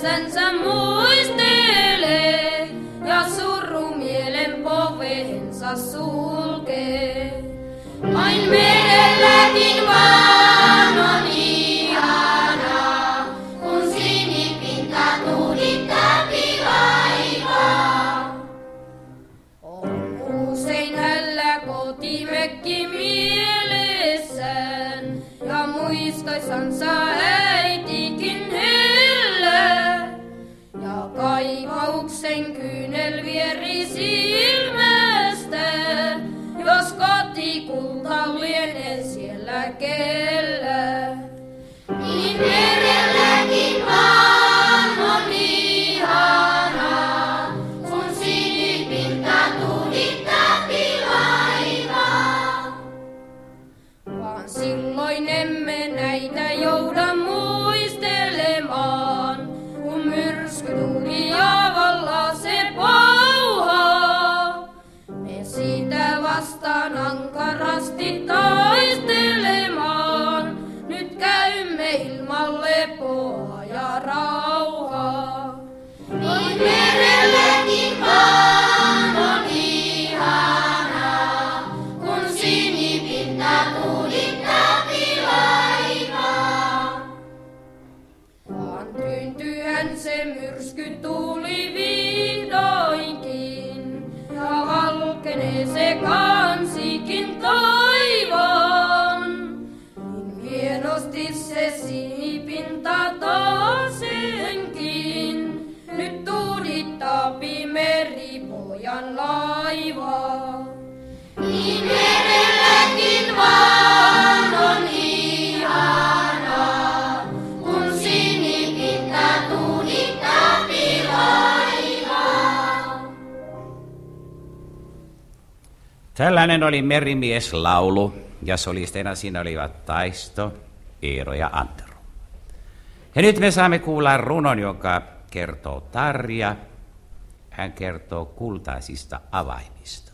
isänsä muistelee ja surumielen povensa sulkee. Vain merelläkin vaan on ihanaa, kun sinipinta tuudittaa laivaa. On usein hällä kotimökki mielessään ja muistoissansa äitikin hellä. Ja kaivauksen kyynel vieri silmästä, jos kotikulta lienee siellä kellä. Niin merelläkin vaan on ihanaa, kun sinipinta tuudittaa laivaa. Vaan silloin emme näitä jouda muistelemaan, kun myrsky tuli ja valla se pauhaa. Me siitä vastaan ankarasti taistelemaan, nyt käymme ilman lepoa ja rauhaa. Niin merelläkin vaan on ihanaa, kun sinipinta tuudittaa laivaa. Vaan tyyntyyhän se myrsky tuli vihdoinkin, ja valkenee se kansikin taivaan. Niin hienosti se sinipinta taasenkin, nyt tuudittaapi meripojan laivaa. Niin merelläkin vaan on ihanaa, kun sinipinta tuudittaa laivaa. Tällainen oli merimieslaulu, ja solisteina siinä olivat Taisto, Eero ja Antero. Ja nyt me saamme kuulla runon, joka kertoo Tarja. Hän kertoo kultaisista avaimista.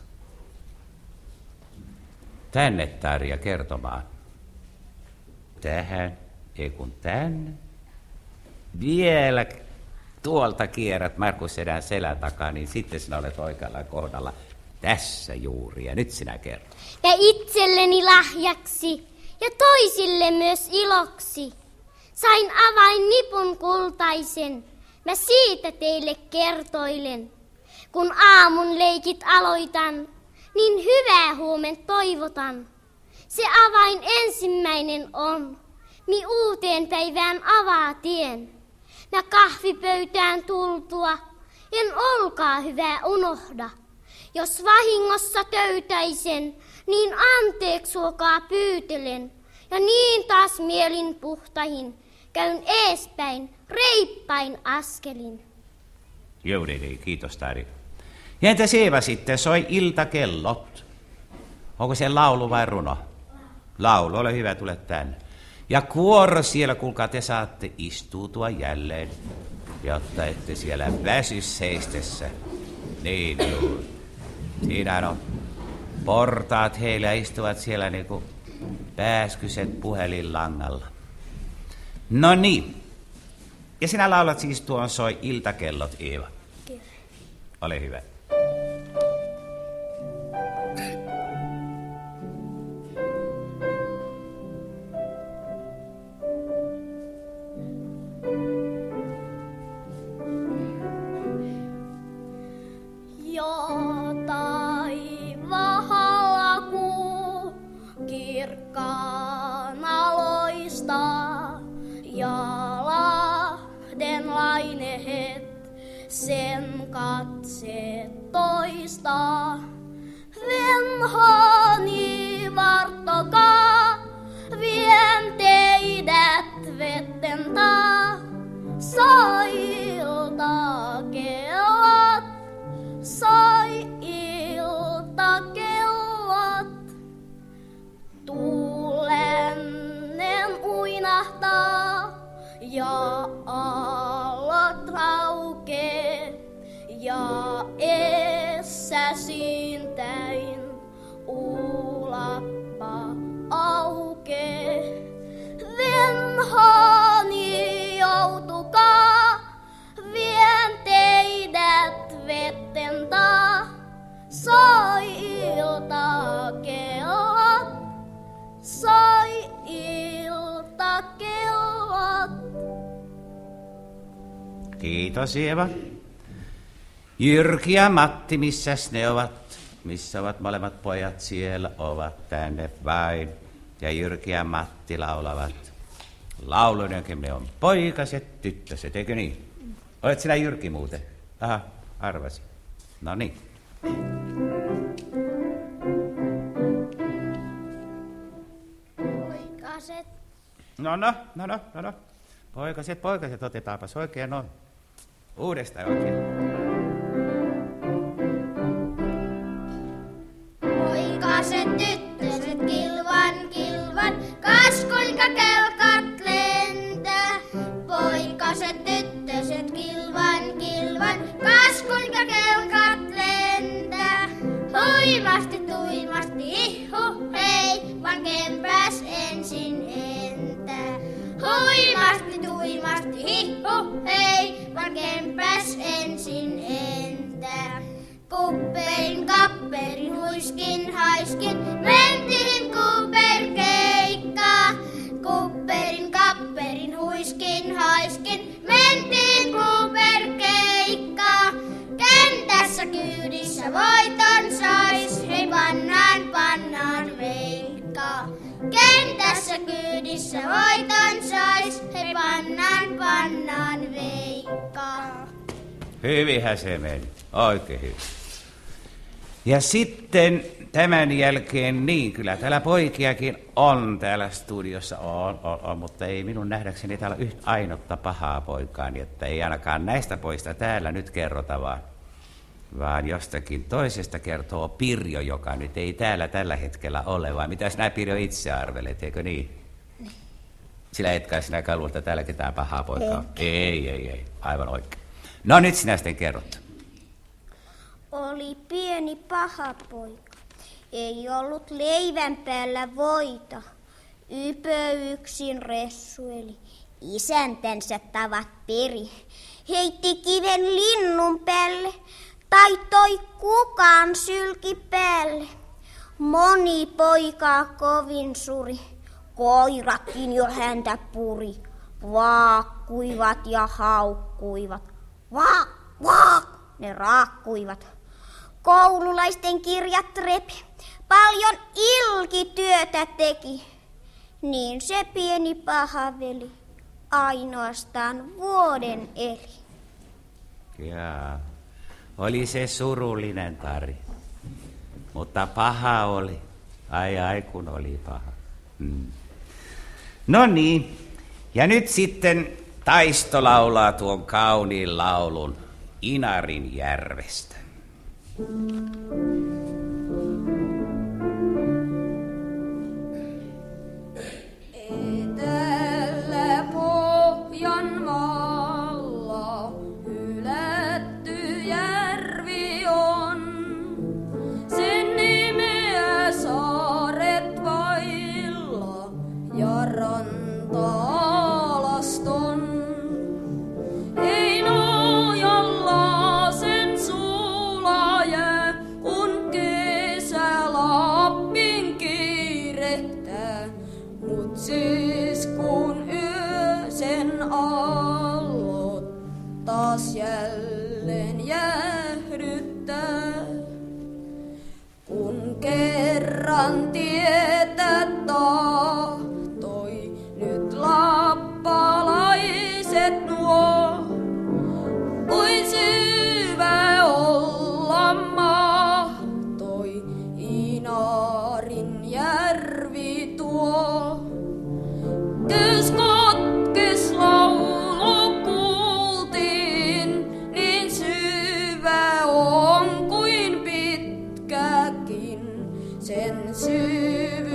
Tänne, Tarja, kertomaan. Tähän, ei kun tänne. Vielä tuolta kierrät Markus Sedän selän takaa, niin sitten sinä olet oikealla kohdalla. Tässä juuri, ja nyt sinä kerrot. Ja itselleni lahjaksi, ja toisille myös iloksi. Sain avain nipun kultaisen, mä siitä teille kertoilen. Kun aamun leikit aloitan, niin hyvää huomen toivotan. Se avain ensimmäinen on, mi uuteen päivään avaa tien. Mä kahvipöytään tultua, en olkaa hyvää unohda. Jos vahingossa töytäisen, niin anteeksuokaa pyytelen. Ja niin taas mielin puhtahin, käyn eespäin, reippain askelin. Joudeli, kiitos Tarja. Ja entä Eeva sitten, soi iltakellot. Onko se laulu vai runo? Laulu, ole hyvä, tule tänne. Ja kuoro siellä, kuulkaa, te saatte istuutua jälleen, jotta ette siellä väsy seistessä. Niin juuri. Siinä on portaat heillä istuvat siellä niinku pääskyset puhelinlangalla. No niin. Ja sinä laulat siis tuon soi iltakellot, Eeva. Kyllä. Ole hyvä. Kirkkaana loistaa ja lahden lainehet sen katse toistaa. Venhoni vartokaa, vien teidät vetten taa. Soi iltakellot, soi iltakellot. Tuulennen uinahtaa ja aallot raukee ja eessä siintäin Kiitos Eeva. Jyrki ja Matti, missäs ne ovat? Missä ovat molemmat pojat? Siellä ovat, tänne vain. Ja Jyrki ja Matti laulavat laulun, jonka ne on poikaset, tyttöset, eikö niin? Olet sinä Jyrki muuten? Aha, arvasin. No niin. Poikaset. No. Poikaset, otetaanpas oikein noin. Uudestaan oikein. Poikaset, tyttöset, kilvan, kas kuinka kelkat lentää. Poikaset, tyttöset, kilvan, kas kuinka kelkat lentää. Huimasti, tuimasti, ihu, hei, vaan kempäs ensin entää. Huimasti, tuimasti, ihu, hei, vaan kempäs ensin entää. Kupperin, kapperin, huiskin, haiskin, mentiin kuperkeikkaa. Kupperin, kapperin, huiskin, haiskin, mentiin kuperkeikkaa. Kentässä kyydissä voiton sais, hei pannaan veikkaa. Kentässä kyydissä voiton sais, hei pannaan veikkaa. Hyvinhän se meni, oikein hyvin. Ja sitten tämän jälkeen, niin kyllä täällä poikiakin on täällä studiossa, on, mutta ei minun nähdäkseni täällä yhtä ainutta pahaa poikaa, niin että ei ainakaan näistä poista täällä nyt kerrota vaan jostakin toisesta kertoo Pirjo, joka nyt ei täällä tällä hetkellä ole, vai mitä sinä Pirjo itse arvelet, eikö niin? Sillä et kai sinä luulta, että täällä ketään pahaa poikaa. Ei, aivan oikein. No nyt sinä sitten kerrot. Oli pieni paha poika, ei ollut leivän päällä voita. Ypö yksin ressueli, isäntänsä tavat peri. Heitti kiven linnun päälle, tai toi kukaan sylki päälle. Moni poikaa kovin suri, koiratkin jo häntä puri. Vaakkuivat ja haukkuivat, vaak, ne raakkuivat. Koululaisten kirjat repi, paljon ilkityötä teki. Niin se pieni paha veli ainoastaan vuoden eli. Jaa, oli se surullinen tarina, mutta paha oli. Ai kun oli paha. No niin, ja nyt sitten Taisto laulaa tuon kauniin laulun Inarinjärvestä. Etelä Pohjanmaalla hylätty järvi on. Sen nimeä saaret vailla ja ranta-alaston. Ei nojalla sen suula jää, kun kesä Lappin kiirehtää. Mut siis kun yö sen aallot taas jälleen jäähdyttää. Kun kerran tietä tahtoi, nyt lappalaiset nuo. Kuin syvä olla mahtoi, Inarinjärvi tuo. Kes katkes laulu kuultiin, niin syvä on kuin pitkäkin sen syvä.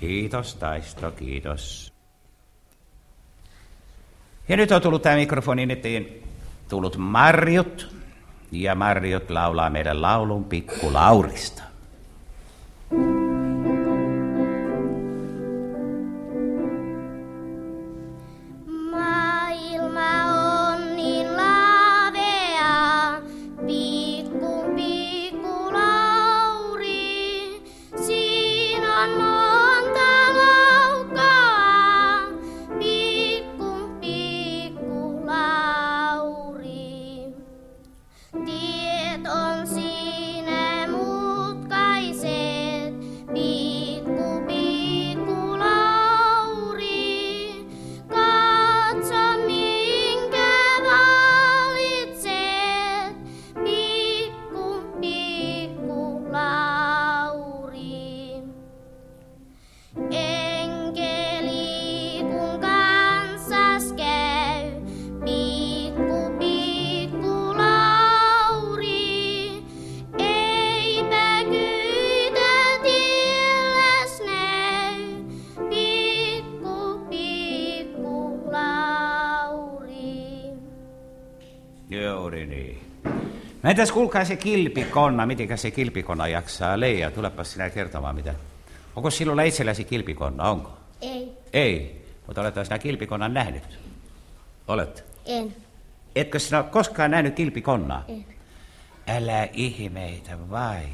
Kiitos Taisto, kiitos. Ja nyt on tullut tämä mikrofonin eteen tullut Marjut. Ja Marjut laulaa meidän laulun Pikku Laurista. Entäs kuulkaa se kilpikonna, mitenkä se kilpikonna jaksaa Leija? Tulepas sinä kertomaan mitä. Onko sinulla itselläsi kilpikonna, onko? Ei. Ei, mutta oletko sinä kilpikonnan nähnyt? Olet? En. Etkö sinä ole koskaan nähnyt kilpikonnaa? En. Älä ihmeitä vain.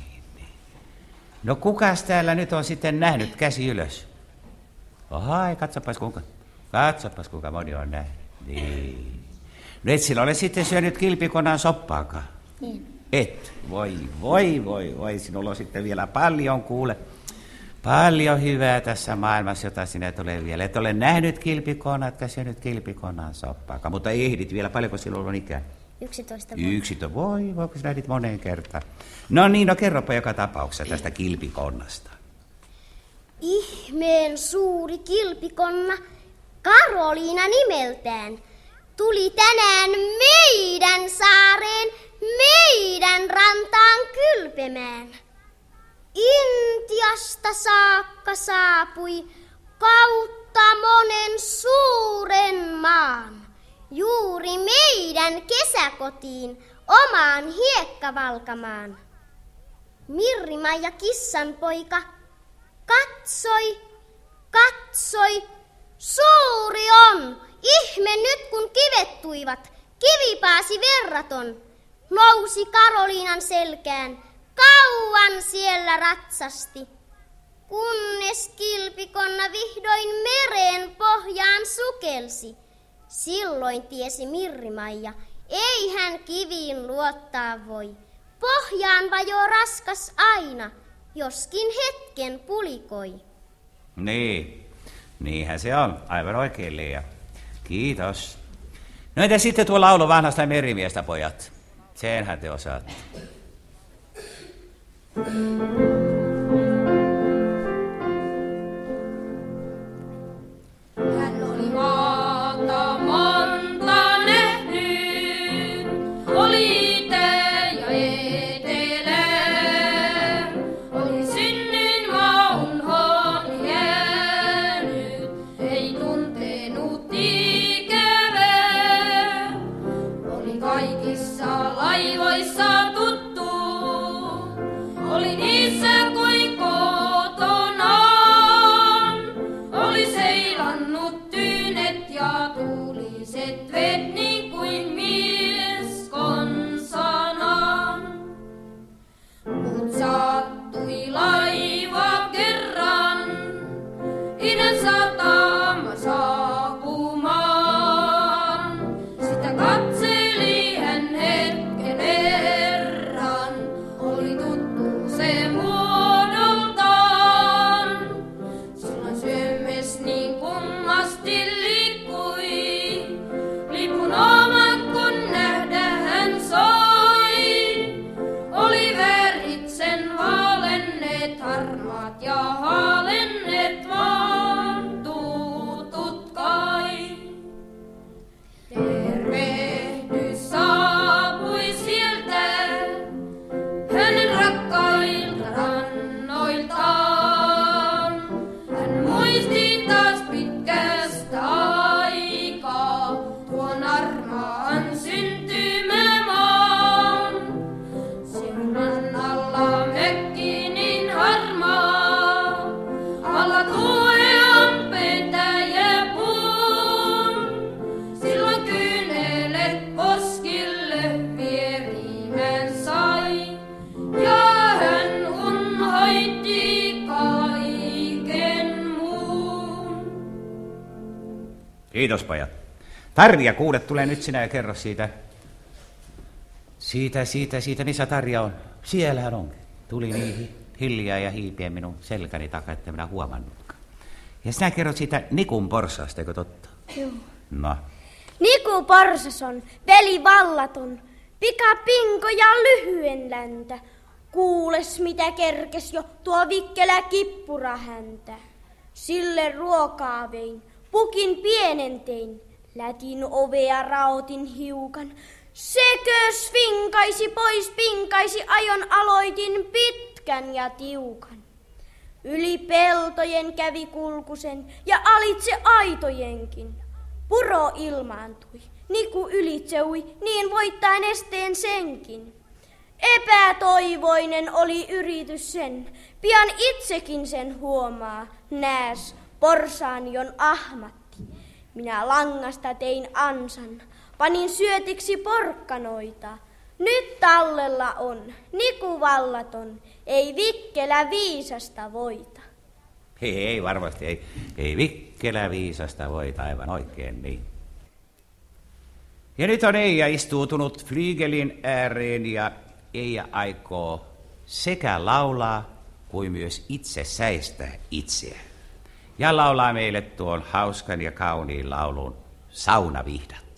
No kukas täällä nyt on sitten nähnyt? Käsi ylös. Ohai, katsopas kuinka moni on nähnyt. Niin. No et sinä ole sitten syönyt kilpikonnan soppaakaan? En. Et. Voi. Sinulla on sitten vielä paljon kuule. Paljon hyvää tässä maailmassa, jota sinä tulee vielä. Et ole nähnyt kilpikonnaa, etkä syönyt kilpikonnan soppaakaan. Mutta ehdit vielä. Paljonko sinulla on ikää? 11 vuotta. 11. Voiko sinä ehdit moneen kertaan? No niin, kerropa joka tapauksessa tästä kilpikonnasta. Ihmeen suuri kilpikonna, Karoliina nimeltään, tuli tänään meidän saareen, meidän rantaan kylpemään. Intiasta saakka saapui kautta monen suuren maan, juuri meidän kesäkotiin, omaan hiekkavalkamaan. Mirri-Maija kissanpoika katsoi, suuri on, ihme nyt kun kivettuivat, kivipaasi verraton, nousi Karoliinan selkään, kauan siellä ratsasti, kunnes kilpikonna vihdoin meren pohjaan sukelsi. Silloin tiesi Mirri-Maija, ei hän kiviin luottaa voi, pohjaan vajoo raskas aina, joskin hetken pulikoi. Niin, niinhän se on. Aivan oikein, Leija. Kiitos. No entä sitten tuo laulu vanhasta merimiestä, pojat? Senhän te osaatte. Hän oli maata monta nähnyt, oli itä ja etelä. Oli synnin maunhoon jäänyt, ei tuntenut ikävää. Oli kaikissa laivoissa tuttu, oli niissä Kiitos pojat. Tarja, kuule, tulee nyt sinä ja kerro siitä. Siitä, missä Tarja on. Siellähän onkin. Tuli niin hiljaa ja hiipien minun selkäni takaa, että minä huomannutkaan. Ja sinä kerrot siitä Nikun porsaasta, eikö totta? Joo. No. Niku porsas on, veli vallaton, pikapinko ja lyhyen läntä. Kuules mitä kerkes jo tuo vikkelä kippura häntä. Sille ruokaa vein, pukin pienentein, lätin ovea rautin hiukan. Sekös vinkaisi pois pinkaisi, ajon aloitin pitkän ja tiukan. Yli peltojen kävi kulkusen ja alitse aitojenkin. Puro ilmaantui, Niku ylitseui, niin voittaen esteen senkin. Epätoivoinen oli yritys sen, pian itsekin sen huomaa. Nääs, porsaanion ahmatti. Minä langasta tein ansan, panin syötiksi porkkanoita. Nyt tallella on, Niku vallaton, ei vikkelä viisasta voita. Ei varmasti, ei vikkelä viisasta voita, aivan oikein niin. Ja nyt on Eija istuutunut flyygelin ääreen ja Eija aikoo sekä laulaa kuin myös itse säistää itseään. Ja laulaa meille tuon hauskan ja kauniin laulun Saunavihdat.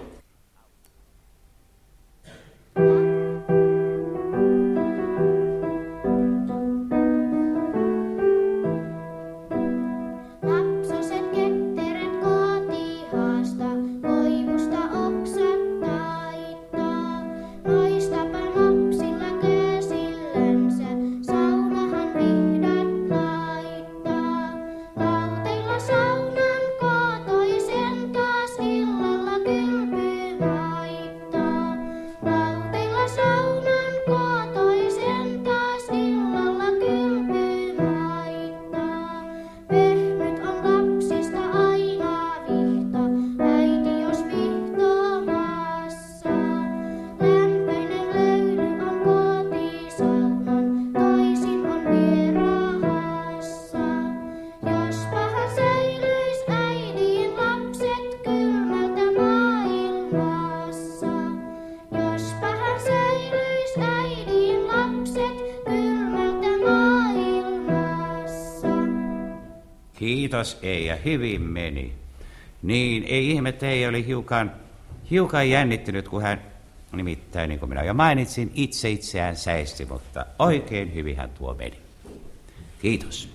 Kiitos Eija, hyvin meni. Niin, ei ihme, että Eija oli hiukan jännittynyt, kun hän nimittäin, niin kuin minä jo mainitsin, itseään säisti, mutta oikein hyvin hän tuo meni. Kiitos.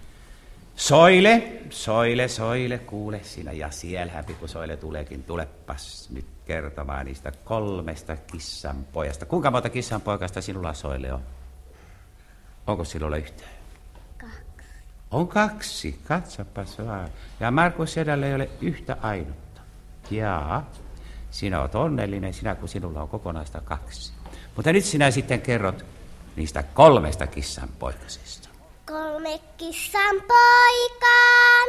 Soile, kuule sinä, ja siellähän pikku Soile tuleekin, tulepas nyt kertomaan niistä 3 kissanpojasta. Kuinka monta kissanpoikasta sinulla, Soile, on? Onko sinulla yhtään? On 2, katsopas vaan. Ja Markus sedällä ei ole yhtä ainutta. Jaa, sinä olet onnellinen, kun sinulla on kokonaista 2. Mutta nyt sinä sitten kerrot niistä 3 kissanpoikasesta. 3 kissanpoikaa,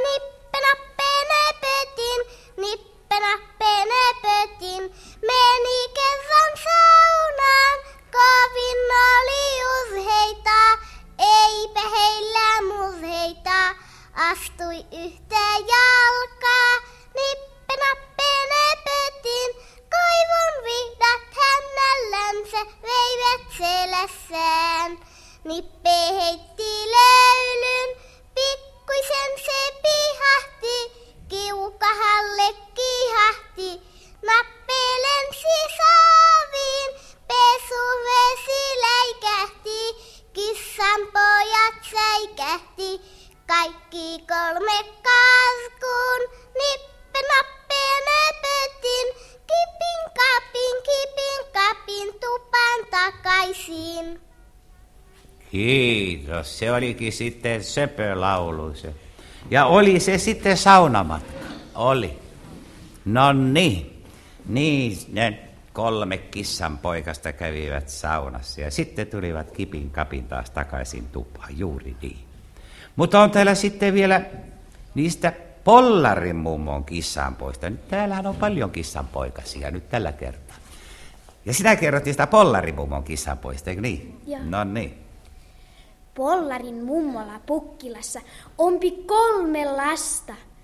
nippenappe-nepötin, meni kerran saunaan, kovin oli usheita, eipä heillä murheita, astui yhteen jalkaa, nippenappe-nepötin, koivun vihdat hännällänsä veivät selässään. Nippe heitti löylyn, pikkuisen se pihahti, kiukahalle kihahti, nappelensi saaviin, pesuvesi läikähti, kissanpojat säikähti, kaikki 3 kaskuun, nippe-nappe-nöpötin, kipin kapin tupan takaisin. Kiitos, se olikin sitten söpölaulu se. Ja oli se sitten saunamatka? Oli. No niin, ne 3 kissanpoikasta kävivät saunassa ja sitten tulivat kipin kapin taas takaisin tupaan, juuri niin. Mutta on täällä sitten vielä niistä Pollarin mummon kissanpoista. Nyt täällähän on paljon kissanpoikasia nyt tällä kertaa. Ja sinä kerrot niistä Pollarin mummon kissanpoista, eikö niin? Joo. No niin. Pollarin mummola Pukkilassa ompi 3 lasta.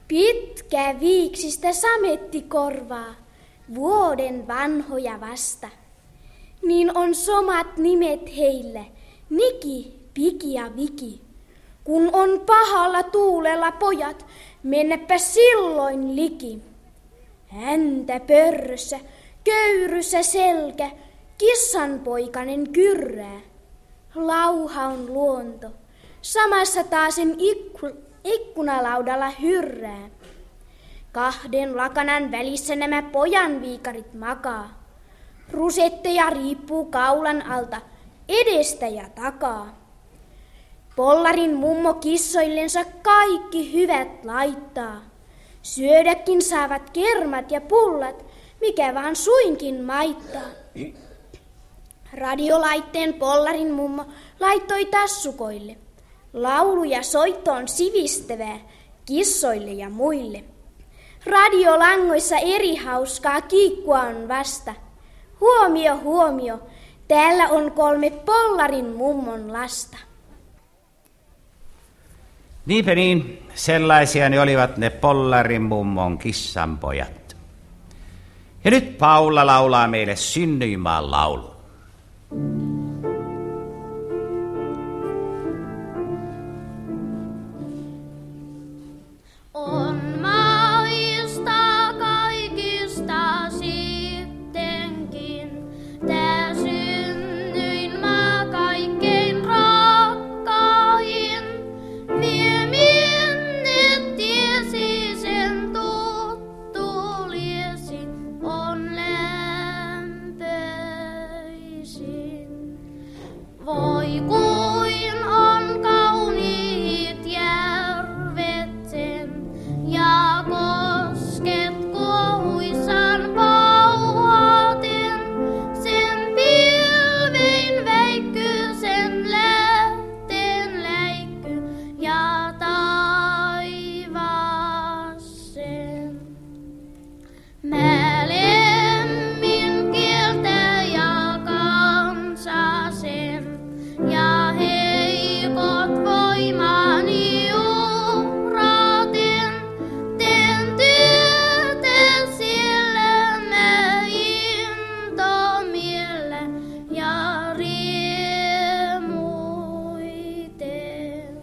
Pitkä viiksistä sametti korvaa, vuoden vanhoja vasta. Niin on somat nimet heille, Niki, Piki ja Viki. Kun on pahalla tuulella pojat, mennäpä silloin liki. Häntä pörrössä, köyryssä selkä, kissanpoikanen kyrrää. Lauha on luonto, samassa taasen ikkunalaudalla hyrrää. Kahden lakanan välissä nämä pojan viikarit makaa. Rusetteja riippuu kaulan alta, edestä ja takaa. Pollarin mummo kissoillensa kaikki hyvät laittaa. Syödäkin saavat kermat ja pullat, mikä vaan suinkin maittaa. Radiolaitteen Pollarin mummo laittoi tassukoille. Laulu ja soitto on sivistävää kissoille ja muille. Radiolangoissa eri hauskaa kiikkua on vasta. Huomio, huomio, täällä on 3 Pollarin mummon lasta. Niinpä niin, sellaisia ne olivat ne Pollarin mummon kissanpojat. Ja nyt Paula laulaa meille synnyinmaan laulu. On maista kaikista sittenkin, tää synnyinmaa kaikkein rakkain. Vie minne tiesi sen tuttuliesi, on lämpöisin. Voi kuin on kauniit järvet sen, ja kosket kuohuissaan pauhaten, sen pilvein väikky, sen lähteen läikky, ja taivas sen. Mä lemmin kieltä ja kansa sen, ja heikot voimani uhraten, teen työtä siellä mä intomiellä ja riemuiten.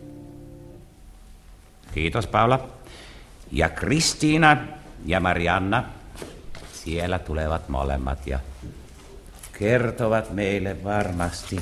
Kiitos Paula. Ja Kristiina ja Marianna, siellä tulevat molemmat ja kertovat meille varmasti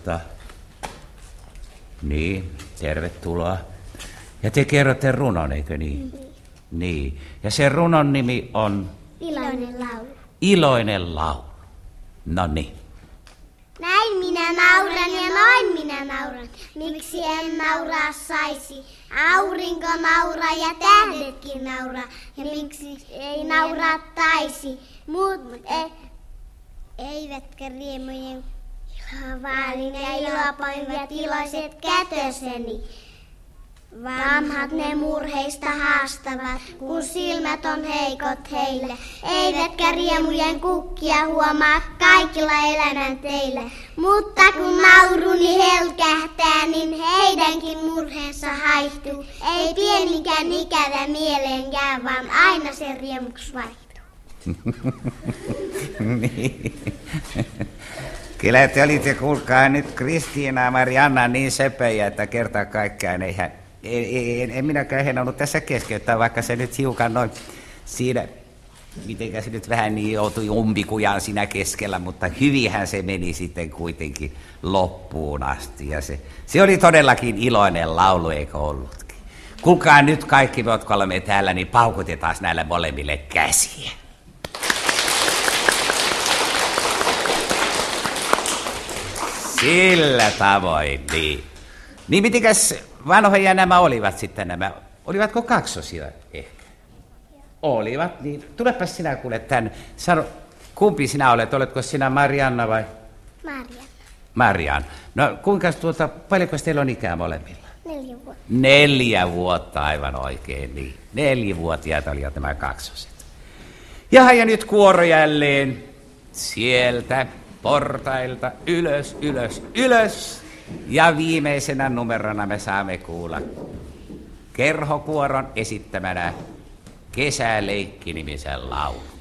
Niin, tervetuloa. Ja te kerrotte runon, eikö niin? Niin. Ja se runon nimi on Iloinen laulu. Iloinen laulu. No niin. Näin minä nauran ja noin minä nauran. Miksi en nauraa saisi? Aurinko nauraa ja tähdetkin nauraa. Ja miksi ei nauraa taisi? Muut eivätkä riemujen vaalin ja ilopoivat iloiset kätöseni. Vanhat ne murheista haastavat, kun silmät on heikot heille. Eivätkä riemujen kukkia huomaa kaikilla elämän teille. Mutta kun nauruni helkähtää, niin heidänkin murheensa haihtuu. Ei pieninkään ikävä mieleen jää, vaan aina se riemuksi vaihtuu. Niin. Kyllä te olitte, kuulkaa nyt Kristiina ja Marianna niin sepejä, että kertaa kaikkiaan en minäkään heinannut tässä keskeyttää, vaikka se nyt hiukan noin siinä, mitenkä se nyt vähän niin joutui umpikujaan siinä keskellä, mutta hyvinhän se meni sitten kuitenkin loppuun asti. Ja se oli todellakin iloinen laulu, eikö ollutkin? Kuulkaa nyt kaikki, jotka olemme täällä, niin paukutetaan näille molemmille käsiä. Sillä tavoin, niin. Niin mitenkäs vanhoja nämä olivat sitten nämä? Olivatko kaksosia ehkä? Olivat, niin. Tulepas sinä kuule tän. Sano, kumpi sinä olet? Oletko sinä Marianna vai? Marianna. No kuinka paljonko teillä on ikää molemmilla? 4 vuotta. 4 vuotta, aivan oikein, niin. 4-vuotiaat olivat nämä kaksoset. Ja nyt kuoro jälleen sieltä portailta ylös, ylös, ylös. Ja viimeisenä numerona me saamme kuulla kerhokuoron esittämänä Kesäleikki-nimisen laulu.